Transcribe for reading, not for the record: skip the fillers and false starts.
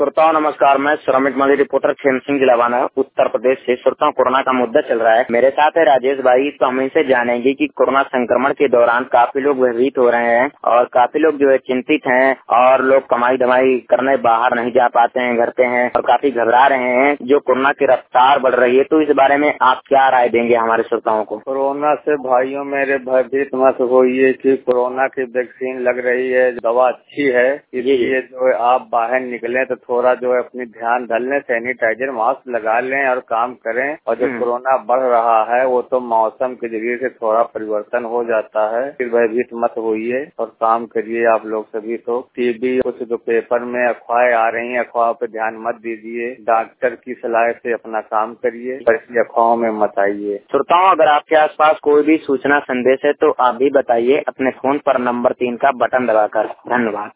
श्रोताओं नमस्कार, मैं श्रमिक मंडी रिपोर्टर खेम सिंह जिलावाना उत्तर प्रदेश से। श्रोताओं, कोरोना का मुद्दा चल रहा है। मेरे साथ है राजेश भाई। तो हम इनसे जानेंगे कि कोरोना संक्रमण के दौरान काफी लोग भयभीत हो रहे हैं और काफी लोग जो है चिंतित हैं और लोग कमाई धमाई करने बाहर नहीं जा पाते हैं, घर पे हैं और काफी घबरा रहे हैं जो कोरोना की रफ्तार बढ़ रही है। तो इस बारे में आप क्या राय देंगे हमारे श्रोताओं को? कोरोना से भाइयों मेरे भयभीत मत होइए कि कोरोना की वैक्सीन लग रही है, दवा अच्छी है, इसलिए जो है आप बाहर निकलें तो थोड़ा जो है अपनी ध्यान धर लें, सैनिटाइजर मास्क लगा लें और काम करें। और जो कोरोना बढ़ रहा है वो तो मौसम के जरिए से थोड़ा परिवर्तन हो जाता है, फिर भयभीत मत होइए और काम करिए। आप लोग सभी तो टीवी कुछ जो पेपर में अफवाहें आ रही हैं, अफवाहों पे ध्यान मत दीजिए, डॉक्टर की सलाह से अपना काम करिए, ऐसी अफवाहों में मत आइए। श्रोताओं, अगर आपके आसपास कोई भी सूचना संदेश है तो आप भी बताइए अपने फोन पर नंबर 3 का बटन दबाकर। धन्यवाद।